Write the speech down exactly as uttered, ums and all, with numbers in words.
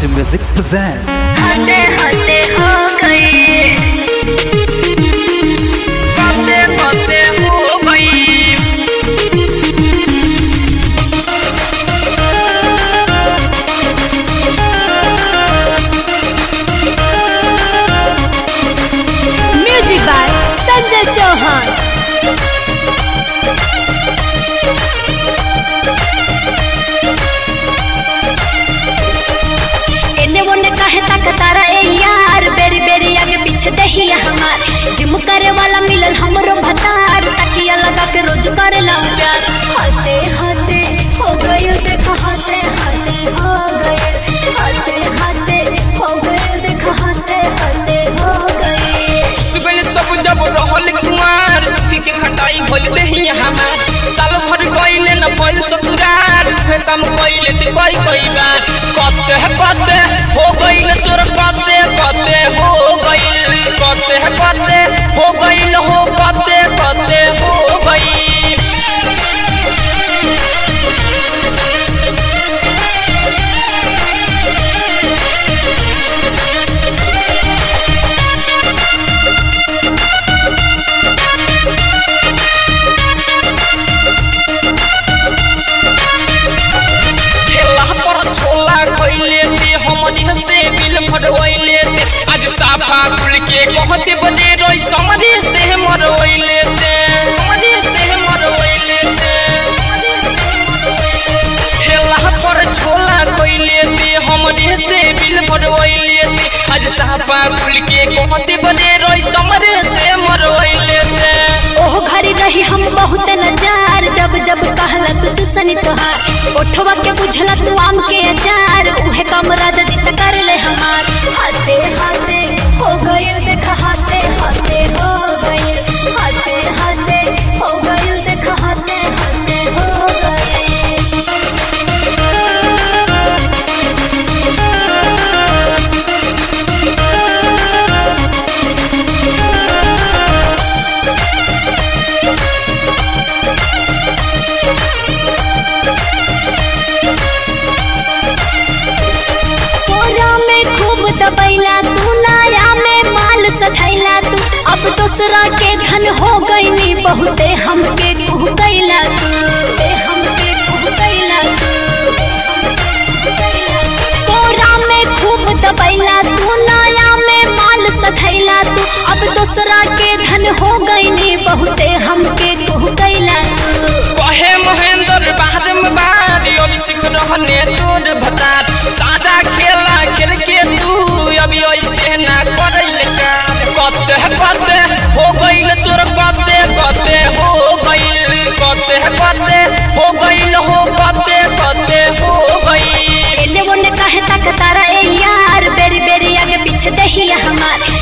Master Music presents हंसे हंसे हो गई हंसे हंसे हो गई म्यूजिक बाय संजय चौहान। तारा ए यार बेरी बेरी आगे पीछे दहिया हमार जिम करे वाला मिलल हमरो भतार तकिया लगा के रोज करे लाऊं प्यार हंसे हंसे हो गए देखा हंसे हंसे हो गए हंसे हंसे हो गए देखा हंसे हंसे हो गए सुबह सब जब रहल कुमार सुखी के खटाई भइल दहिया हमार साल भर गइले न पइल ससुरार फिर काम कइले ते कई कई बार कते कते हो गइल तोर कते कते हो गइल कते कते हो गइल हो कते कते हो गइल फटवैले आज साफा खुल के कहते बजे रोई समरे से मरवैले ते समरे से मरवैले ते हेला पर छोला कोइले ते हमरे से बिल फटवैले ते आज साफा खुल के कहते बजे रोई समरे से मरवैले ते ओह घरी रही हम बहुत नजार जब जब कहला तू चुसनी तोहार ओठवा के बुझला तू आम के अचार उहे कमरा जदी त कर ले हमार हंसे हंसे हो गए देखा हंसे हंसे हो गए हंसे हंसे हो गए देखा हंसे हंसे हो गए दबैला तू नाया में माल सधैला तू अब दूसरा के धन हो गई नी बहुते हमके कुह गैला तू हमके कुह गैला तू कोरा में खूब दबैला तू नाया में माल सधैला तू अब दूसरा के धन हो गई नी बहुते हमके कुह गैला तू कहे महेंद्र बाहर में बारी अभी सिख रहने तोर भतार सादा खेला खेल के तू अभी ऐसे ना करैले कते कते हो गइल तोर कते कते हो गइल कते कते हो गइल हो कते कते हो गइल एने ओने काहे तक तारा ए यार बेरी बेरी आगे पीछे दहिया हमार